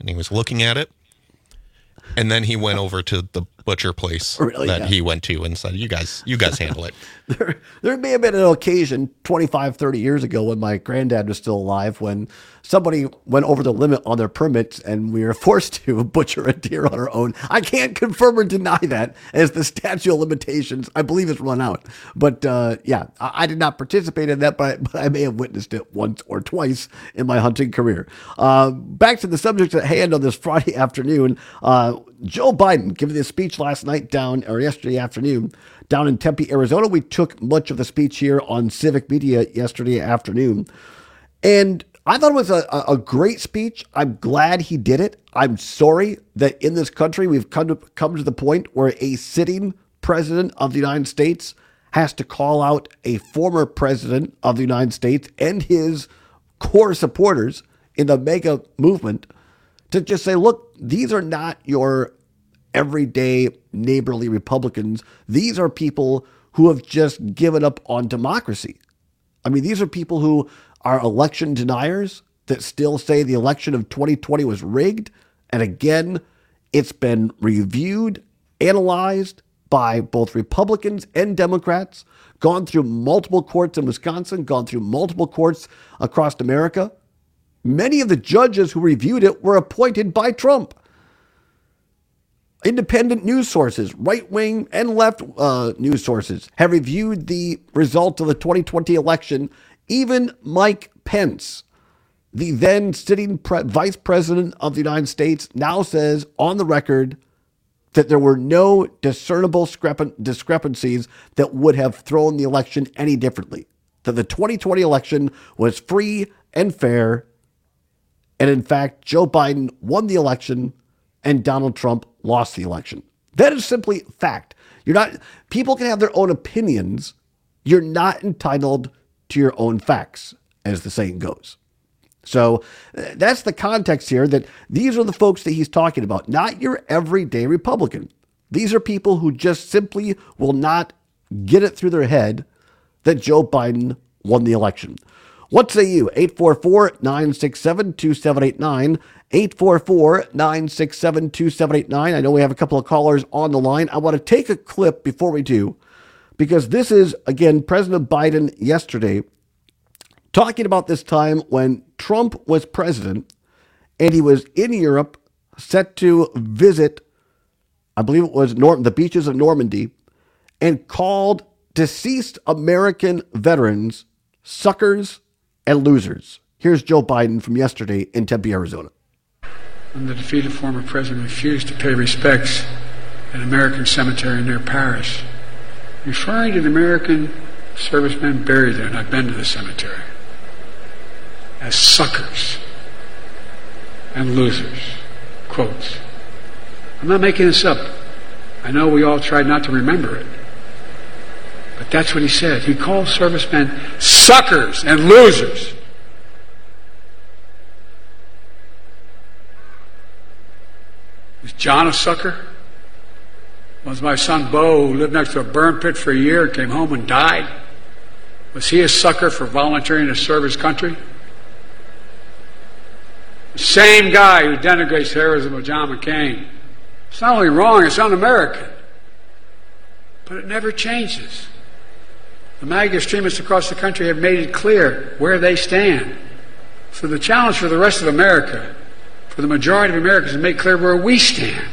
and then he went over to the butcher place he went to and said, you guys handle it. There may have been an occasion 25, 30 years ago when my granddad was still alive when somebody went over the limit on their permits and we were forced to butcher a deer on our own. I can't confirm or deny that, as the statute of limitations, I believe, has run out. But yeah, I did not participate in that, but I may have witnessed it once or twice in my hunting career. Back to the subject at hand on this Friday afternoon. Joe Biden giving this speech yesterday afternoon down in Tempe, Arizona. We took much of the speech here on Civic Media yesterday afternoon. And I thought it was a great speech. I'm glad he did it. I'm sorry that in this country we've come to the point where a sitting president of the United States has to call out a former president of the United States and his core supporters in the MAGA movement to just say, look, these are not your everyday neighborly Republicans. These are people who have just given up on democracy. I mean, these are people who are election deniers that still say the election of 2020 was rigged. And again, it's been reviewed, analyzed by both Republicans and Democrats, gone through multiple courts in Wisconsin, gone through multiple courts across America. Many of the judges who reviewed it were appointed by Trump. Independent news sources, right-wing and left news sources, have reviewed the result of the 2020 election. Even Mike Pence, the then sitting vice president of the United States, now says on the record that there were no discernible discrepancies that would have thrown the election any differently. That the 2020 election was free and fair. And in fact, Joe Biden won the election and Donald Trump lost the election. That is simply fact. People can have their own opinions. You're not entitled to your own facts, as the saying goes. So that's the context here, that these are the folks that he's talking about, not your everyday Republican. These are people who just simply will not get it through their head that Joe Biden won the election. What say you? 844-967-2789. 844-967-2789. I know we have a couple of callers on the line. I want to take a clip before we do, because this is, again, President Biden yesterday talking about this time when Trump was president and he was in Europe, set to visit, I believe it was the beaches of Normandy, and called deceased American veterans suckers and losers. Here's Joe Biden from yesterday in Tempe, Arizona. When the defeated former president refused to pay respects at an American cemetery near Paris, referring to the American servicemen buried there, and I've been to the cemetery, as suckers and losers. Quotes. I'm not making this up. I know we all tried not to remember it. But that's what he said. He called servicemen suckers and losers. Was John a sucker? Was my son Bo, who lived next to a burn pit for a year and came home and died, was he a sucker for volunteering to serve his country? The same guy who denigrates the heroism of John McCain. It's not only wrong, it's un-American. But it never changes. The MAGA extremists across the country have made it clear where they stand. So the challenge for the rest of America, for the majority of Americans, is to make clear where we stand.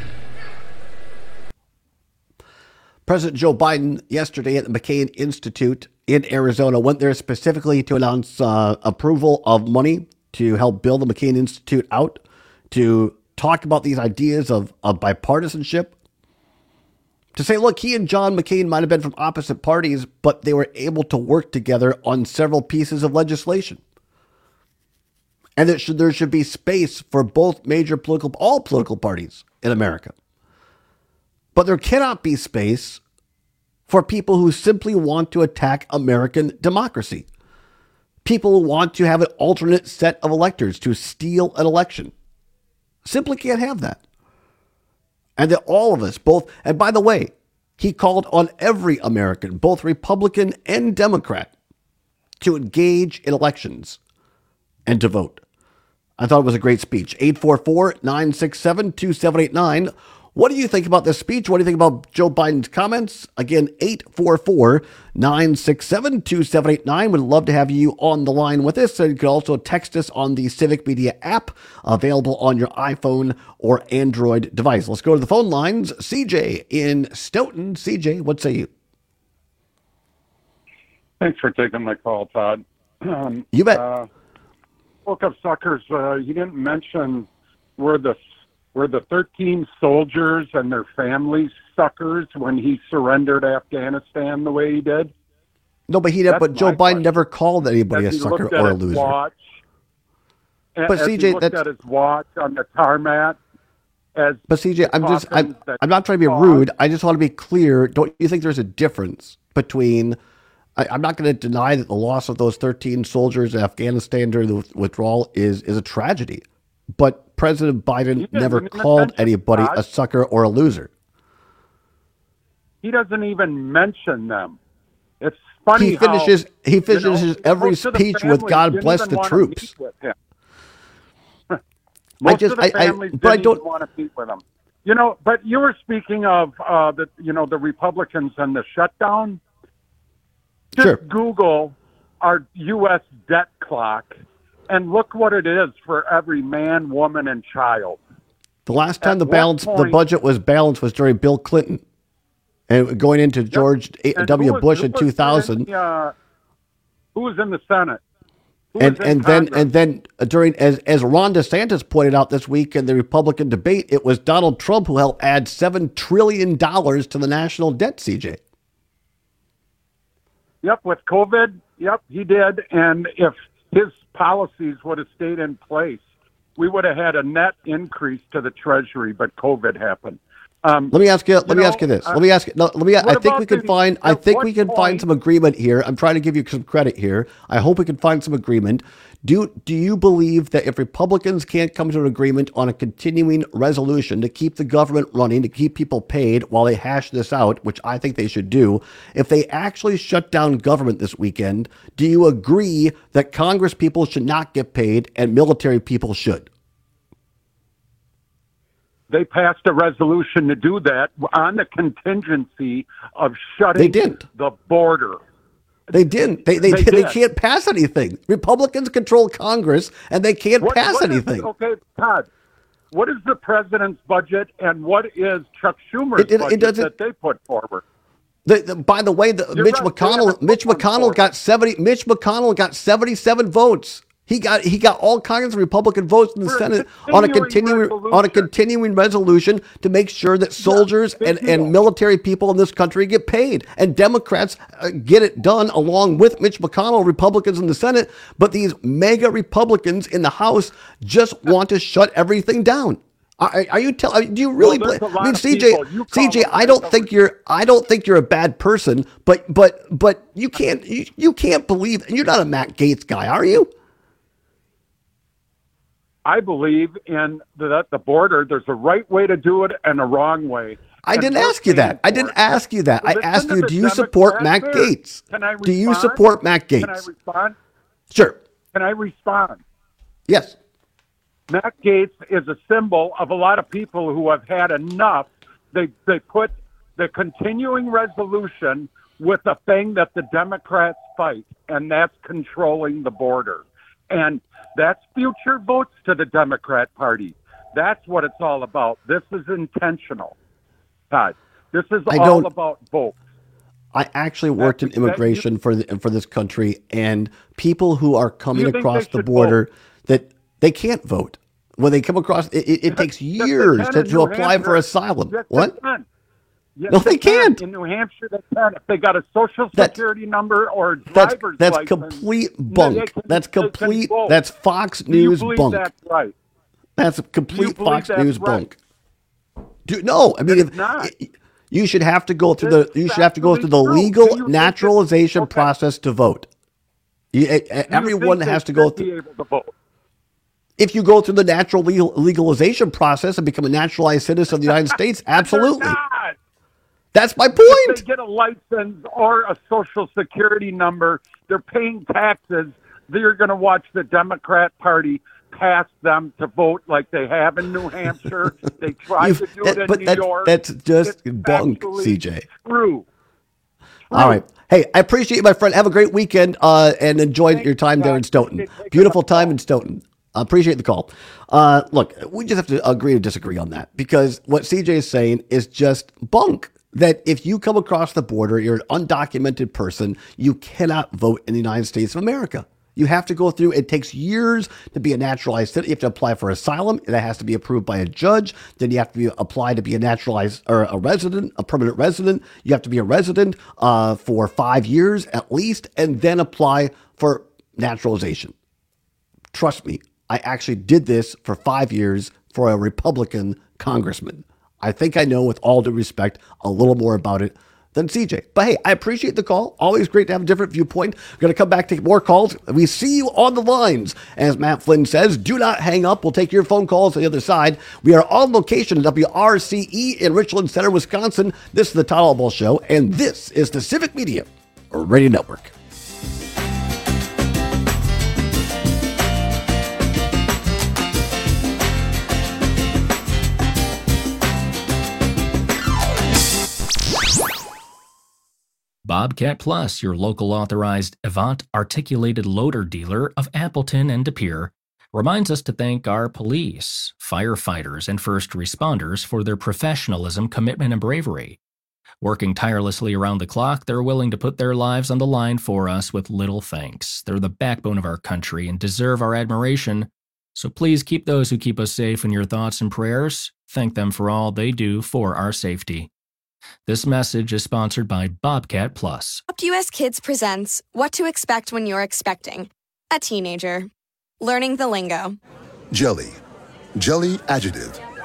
President Joe Biden yesterday at the McCain Institute in Arizona went there specifically to announce approval of money to help build the McCain Institute out, to talk about these ideas of bipartisanship, to say, look, he and John McCain might have been from opposite parties, but they were able to work together on several pieces of legislation. And there should be space for both all political parties in America. But there cannot be space for people who simply want to attack American democracy. People who want to have an alternate set of electors to steal an election. Simply can't have that. And that all of us, and by the way, he called on every American, both Republican and Democrat, to engage in elections and to vote. I thought it was a great speech. 844-967-2789. What do you think about this speech? What do you think about Joe Biden's comments? Again, 844-967-2789. Would love to have you on the line with us. So you can also text us on the Civic Media app, available on your iPhone or Android device. Let's go to the phone lines. CJ in Stoughton. CJ, what say you? Thanks for taking my call, Todd. You bet. Book of Suckers, you didn't mention were the 13 soldiers and their families suckers when he surrendered Afghanistan the way he did? No, but Joe Biden never called anybody a sucker or a loser. But CJ, he looked at his watch on the tarmac. But CJ, I'm not trying to be rude. I just want to be clear. Don't you think there's a difference between? I'm not going to deny that the loss of those 13 soldiers in Afghanistan during the withdrawal is a tragedy. But President Biden never called anybody a sucker or a loser. He doesn't even mention them. It's funny. He finishes every speech with "God bless the troops." Most of the families didn't even want to meet with him. But you were speaking of the Republicans and the shutdown. Just Google our U.S. debt clock and look what it is for every man, woman, and child. The last time the budget was balanced was during Bill Clinton, and going into George W. Bush in 2000. Who was in the Senate? And then during, as Ron DeSantis pointed out this week in the Republican debate, it was Donald Trump who helped add $7 trillion to the national debt, CJ. Yep, with COVID, he did. And if his policies would have stayed in place, we would have had a net increase to the Treasury, but COVID happened. Let me ask you this. I think we can find. I think we can find some agreement here. I'm trying to give you some credit here. I hope we can find some agreement. Do you believe that if Republicans can't come to an agreement on a continuing resolution to keep the government running, to keep people paid while they hash this out, which I think they should do, if they actually shut down government this weekend, do you agree that Congress people should not get paid and military people should? They passed a resolution to do that on the contingency of shutting the border. They didn't. They can't pass anything. Republicans control Congress, and they can't pass anything. Okay, Todd, what is the president's budget, and what is Chuck Schumer's budget that they put forward? By the way, Mitch McConnell got 77 votes. He got all kinds of Republican votes in the Senate on a continuing resolution to make sure that soldiers and military people in this country get paid. And Democrats get it done along with Mitch McConnell, Republicans in the Senate. But these mega Republicans in the House just want to shut everything down. Are you do you really believe? I mean, CJ, I don't think you're a bad person, but you can't believe, and you're not a Matt Gaetz guy, are you? I believe in the border. There's a right way to do it and a wrong way. I didn't ask you that. I asked you, do you support Matt Gaetz? Do you support Matt Gaetz? Can I respond? Sure. Can I respond? Yes. Matt Gaetz is a symbol of a lot of people who have had enough. They put the continuing resolution with a thing that the Democrats fight, and that's controlling the border. And that's future votes to the Democrat Party. That's what it's all about. This is intentional, Todd. This is all about votes. I actually worked in immigration for this country, and people who are coming across the border that they can't vote. When they come across, it takes years to apply for asylum. What? Yes, no, they can't. In New Hampshire, they can. If they got a social security number or driver's that's license, complete bunk. That's complete. That's Fox News bunk. That's right. That's complete Fox News bunk. No, I mean, you should have to go through the legal naturalization process to vote. Everyone has to go through. If you go through the natural legalization process and become a naturalized citizen of the United States, absolutely. That's my point. If they get a license or a social security number, they're paying taxes. They're going to watch the Democrat Party pass them to vote like they have in New Hampshire. They tried to do it in New York. That's just bunk, CJ. True. All right. Hey, I appreciate you, my friend. Have a great weekend and enjoy your time there in Stoughton. Beautiful time in Stoughton. I appreciate the call. Look, we just have to agree to disagree on that, because what CJ is saying is just bunk. That if you come across the border, you're an undocumented person, you cannot vote in the United States of America. You have to go through, it takes years to be a naturalized citizen. You have to apply for asylum. That has to be approved by a judge. Then you have to apply to be a naturalized or a resident, a permanent resident. You have to be a resident for 5 years at least, and then apply for naturalization. Trust me, I actually did this for 5 years for a Republican congressman. I think I know, with all due respect, a little more about it than CJ. But hey, I appreciate the call. Always great to have a different viewpoint. We're going to come back, take more calls. We see you on the lines. As Matt Flynn says, do not hang up. We'll take your phone calls on the other side. We are on location at WRCE in Richland Center, Wisconsin. This is the Todd Albaugh Show, and this is the Civic Media Radio Network. Bobcat Plus, your local authorized Avant articulated loader dealer of Appleton and De Pere, reminds us to thank our police, firefighters, and first responders for their professionalism, commitment, and bravery. Working tirelessly around the clock, they're willing to put their lives on the line for us with little thanks. They're the backbone of our country and deserve our admiration. So please keep those who keep us safe in your thoughts and prayers. Thank them for all they do for our safety. This message is sponsored by Bobcat Plus. US Kids presents What to Expect When You're Expecting a Teenager. Learning the lingo. Jelly. Jelly adjective.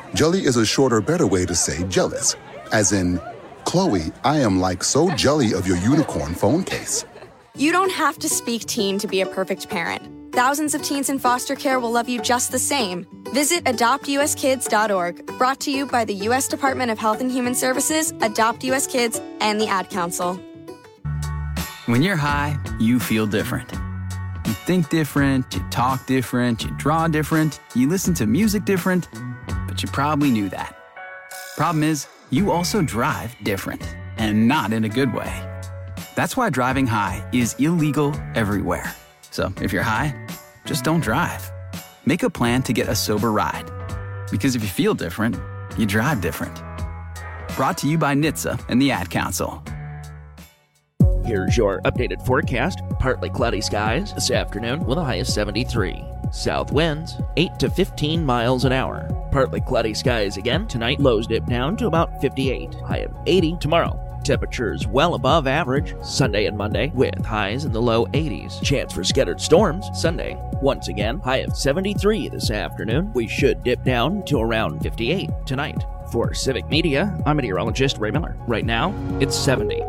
Jelly is a shorter, better way to say jealous. As in, Chloe, I am like so jelly of your unicorn phone case. You don't have to speak teen to be a perfect parent. Thousands of teens in foster care will love you just the same. Visit adoptuskids.org, brought to you by the U.S. Department of Health and Human Services, Adopt U.S. Kids, and the Ad Council. When you're high, you feel different. You think different, you talk different, you draw different, you listen to music different, but you probably knew that. Problem is, you also drive different, and not in a good way. That's why driving high is illegal everywhere. So if you're high, just don't drive. Make a plan to get a sober ride. Because if you feel different, you drive different. Brought to you by NHTSA and the Ad Council. Here's your updated forecast. Partly cloudy skies this afternoon with a high of 73. South winds 8 to 15 miles an hour. Partly cloudy skies again tonight. Lows dip down to about 58. High of 80 tomorrow. Temperatures well above average Sunday and Monday with highs in the low 80s. Chance for scattered storms Sunday. Once again, high of 73 this afternoon. We should dip down to around 58 tonight. For Civic Media, I'm meteorologist Ray Miller. Right now, it's 70.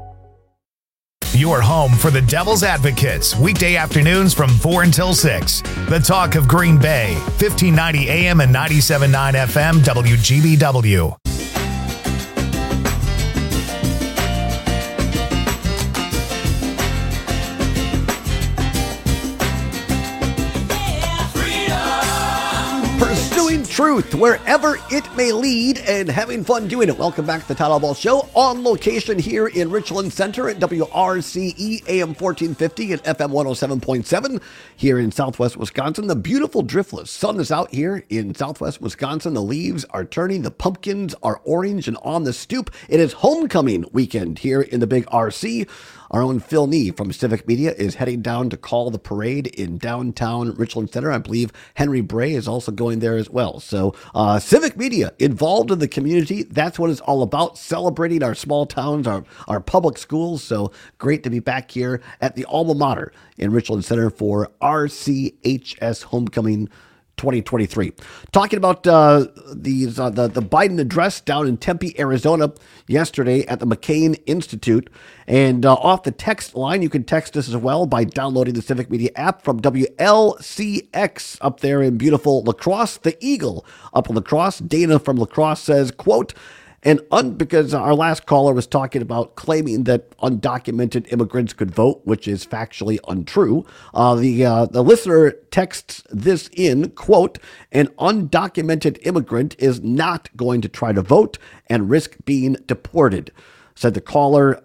Your home for the Devil's Advocates, weekday afternoons from 4 until 6. The talk of Green Bay, 1590 AM and 97.9 FM, WGBW. Pursuing truth wherever it may lead and having fun doing it. Welcome back to the Todd Ball Show, on location here in Richland Center at WRCE AM 1450 and FM 107.7 here in Southwest Wisconsin. The beautiful driftless sun is out here in Southwest Wisconsin. The leaves are turning, the pumpkins are orange and on the stoop. It is homecoming weekend here in the big RC. Our own Phil Nee from Civic Media is heading down to call the parade in downtown Richland Center. I believe Henry Bray is also going there as well. So Civic Media involved in the community. That's what it's all about, celebrating our small towns, our public schools. So great to be back here at the alma mater in Richland Center for RCHS Homecoming 2023. Talking about the Biden address down in Tempe, Arizona yesterday at the McCain Institute. And off the text line, you can text us as well by downloading the Civic Media app from WLCX up there in beautiful La Crosse. The Eagle up in La Crosse. Dana from La Crosse says, quote, because our last caller was talking about claiming that undocumented immigrants could vote, which is factually untrue. The listener texts this in, quote, an undocumented immigrant is not going to try to vote and risk being deported. Said the caller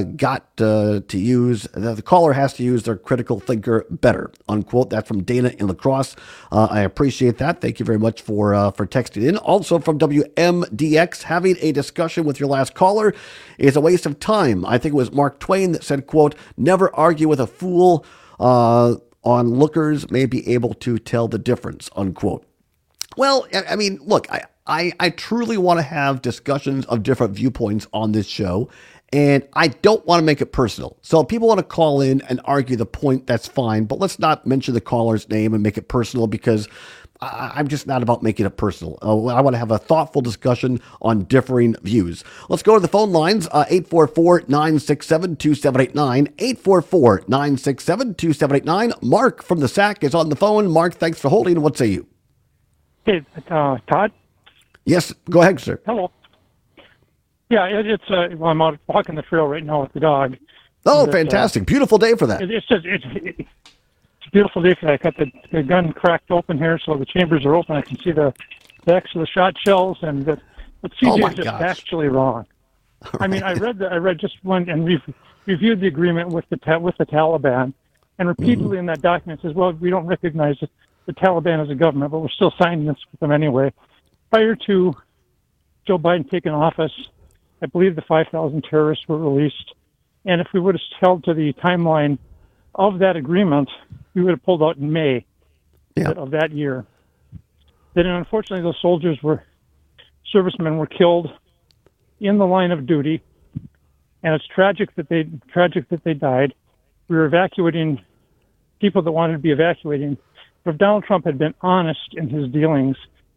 the caller has to use their critical thinker better, unquote. That's from Dana in La Crosse. I appreciate that. Thank you very much for texting in. Also from WMDX, having a discussion with your last caller is a waste of time. I think it was Mark Twain that said, quote, never argue with a fool. Onlookers may be able to tell the difference, unquote. Well, I mean, look, I truly want to have discussions of different viewpoints on this show, and I don't want to make it personal. So if people want to call in and argue the point, that's fine, but let's not mention the caller's name and make it personal, because I'm just not about making it personal. I want to have a thoughtful discussion on differing views. Let's go to the phone lines, 844-967-2789, 844-967-2789. Mark from the SAC is on the phone. Mark, thanks for holding. What say you? Hey, Todd? Yes, go ahead, sir. Hello. Yeah, well, I'm out walking the trail right now with the dog. Oh, fantastic. Beautiful day for that. It's a beautiful day for that. I got the gun cracked open here, so the chambers are open. I can see the backs of the shot shells, and but CJ is just actually wrong. Right. I mean, I read just one and reviewed the agreement with the Taliban, and repeatedly in that document says, well, we don't recognize the Taliban as a government, but we're still signing this with them anyway. Prior to Joe Biden taking office, I believe the 5,000 terrorists were released. And if we would have held to the timeline of that agreement, we would have pulled out in May of that year. Then, unfortunately, those servicemen were killed in the line of duty, and it's tragic that they died. We were evacuating people that wanted to be evacuating. But if Donald Trump had been honest in his dealings,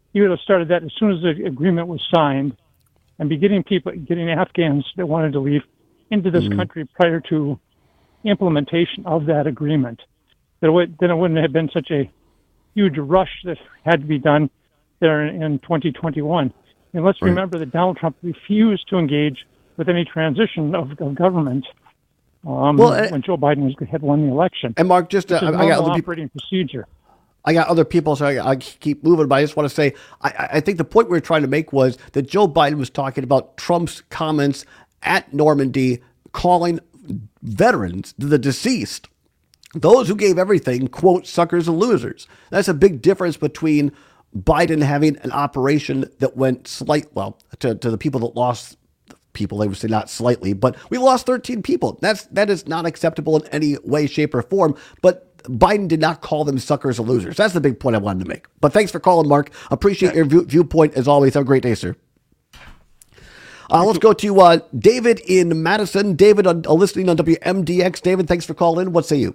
he would have started that as soon as the agreement was signed, and be getting Afghans that wanted to leave into this country prior to implementation of that agreement. Then it wouldn't have been such a huge rush that had to be done there in 2021. And let's remember that Donald Trump refused to engage with any transition of government when Joe Biden had won the election. And Mark, just I got other operating procedure. I got other people, so I keep moving, but I just want to say, I think the point we were trying to make was that Joe Biden was talking about Trump's comments at Normandy, calling veterans, the deceased, those who gave everything, quote, suckers and losers. That's a big difference between Biden having an operation that went to the people that lost people, they would say not slightly, but we lost 13 people. That is not acceptable in any way, shape, or form. But Biden did not call them suckers or losers. That's the big point I wanted to make. But thanks for calling, Mark. Appreciate your viewpoint as always. Have a great day, sir. Let's go to David in Madison. David, listening on WMDX. David, thanks for calling in. What say you?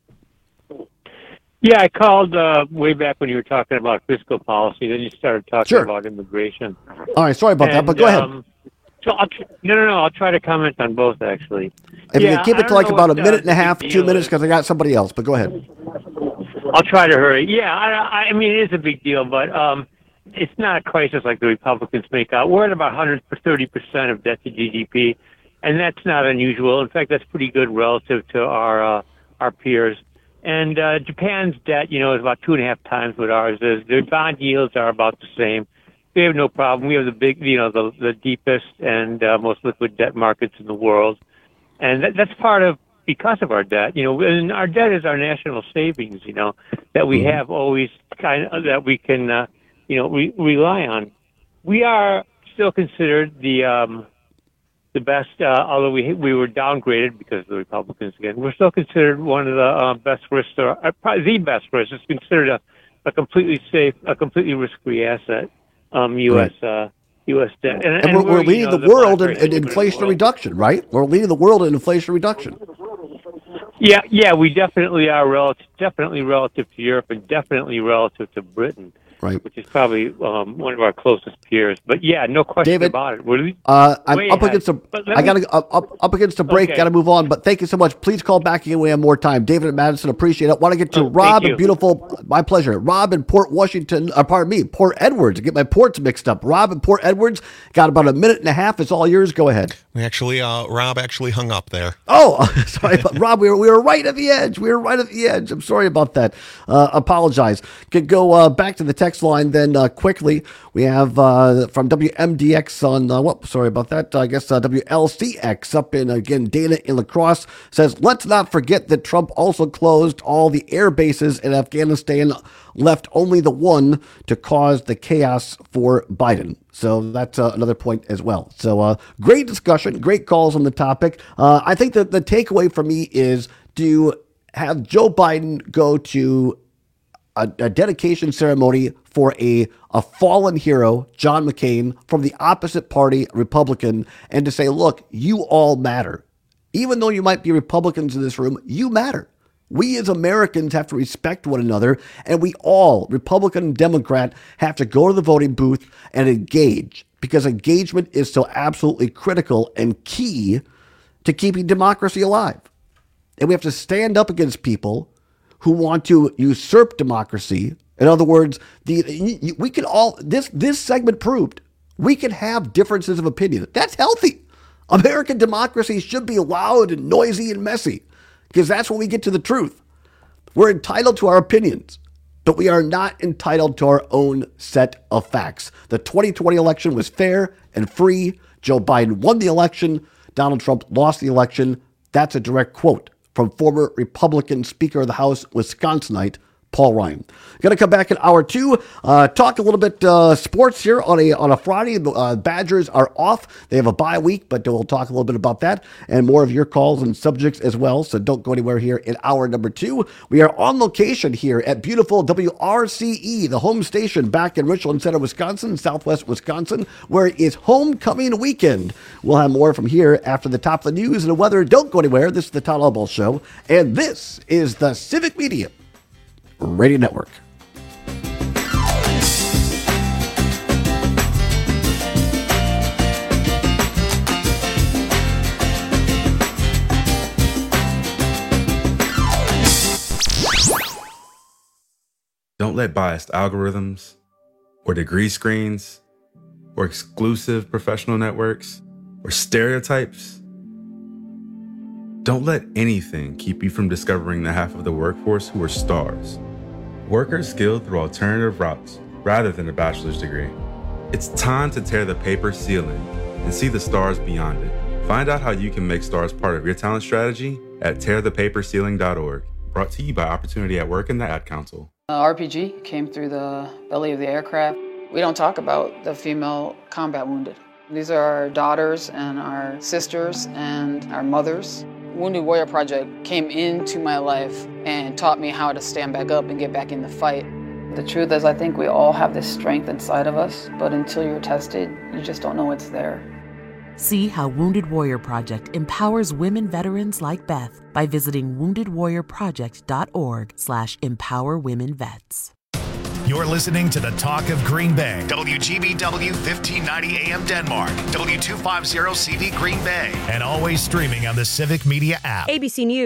Yeah, I called way back when you were talking about fiscal policy. Then you started talking about immigration. All right, sorry about that, but go ahead. So I'll try to comment on both, actually. If you can keep it to like about a minute and a half, 2 minutes, because I got somebody else, but go ahead. I'll try to hurry. Yeah, I mean, it is a big deal, but it's not a crisis like the Republicans make out. We're at about 130% of debt to GDP, and that's not unusual. In fact, that's pretty good relative to our peers. And Japan's debt, is about 2.5 times what ours is. Their bond yields are about the same. We have no problem. We have the deepest and most liquid debt markets in the world, and that's because of our debt. And our debt is our national savings. That we have always that we can rely on. We are still considered the best, although we were downgraded because of the Republicans again. We're still considered one of the best risks, or probably the best risk. It's considered a completely safe, a completely risk-free asset. U.S. debt. And we're leading the world in inflation reduction, right? We're leading the world in inflation reduction. Yeah, we definitely are definitely relative to Europe and definitely relative to Britain, right? Which is probably one of our closest peers. But yeah, no question David, about it. I'm up against up against a break. Okay. Got to move on. But thank you so much. Please call back again. We have more time. David and Madison, appreciate it. Want to get to Rob in beautiful. My pleasure. Rob in Port Washington. Port Edwards. Get my ports mixed up. Rob in Port Edwards. Got about a minute and a half. It's all yours. Go ahead. We actually, Rob actually hung up there. Oh, sorry, but Rob. We were right at the edge. I'm sorry about that. Apologize. Could go back to the text line then quickly. We have from WMDX on sorry about that. I guess WLCX up in again. Dana in La Crosse says, let's not forget that Trump also closed all the air bases in Afghanistan, left only the one to cause the chaos for Biden. So that's another point as well. So great discussion, great calls on the topic. I think that the takeaway for me is to have Joe Biden go to a dedication ceremony for a fallen hero, John McCain, from the opposite party, Republican, and to say, look, you all matter. Even though you might be Republicans in this room, you matter. We as Americans have to respect one another, and we all, Republican and Democrat, have to go to the voting booth and engage, because engagement is so absolutely critical and key to keeping democracy alive. And we have to stand up against people who want to usurp democracy. In other words, we can all, this segment proved, we can have differences of opinion. That's healthy. American democracy should be loud and noisy and messy, because that's when we get to the truth. We're entitled to our opinions, but we are not entitled to our own set of facts. The 2020 election was fair and free. Joe Biden won the election. Donald Trump lost the election. That's a direct quote from former Republican Speaker of the House, Wisconsinite, Paul Ryan. Going to come back in hour two, talk a little bit sports here on a Friday. The Badgers are off. They have a bye week, but we'll talk a little bit about that and more of your calls and subjects as well. So don't go anywhere here in hour number two. We are on location here at beautiful WRCE, the home station back in Richland Center, Wisconsin, Southwest Wisconsin, where it is homecoming weekend. We'll have more from here after the top of the news and the weather. Don't go anywhere. This is the Todd Albaugh Show, and this is the Civic Media Radio Network. Don't let biased algorithms or degree screens or exclusive professional networks or stereotypes. Don't let anything keep you from discovering the half of the workforce who are stars. Workers skilled through alternative routes rather than a bachelor's degree. It's time to tear the paper ceiling and see the stars beyond it. Find out how you can make stars part of your talent strategy at tearthepaperceiling.org. Brought to you by Opportunity at Work and the Ad Council. RPG came through the belly of the aircraft. We don't talk about the female combat wounded. These are our daughters and our sisters and our mothers. Wounded Warrior Project came into my life and taught me how to stand back up and get back in the fight. The truth is, I think we all have this strength inside of us, but until you're tested, you just don't know it's there. See how Wounded Warrior Project empowers women veterans like Beth by visiting woundedwarriorproject.org/empowerwomenvets. You're listening to the Talk of Green Bay. WGBW 1590 AM Denmark. W250 CV Green Bay. And always streaming on the Civic Media app. ABC News.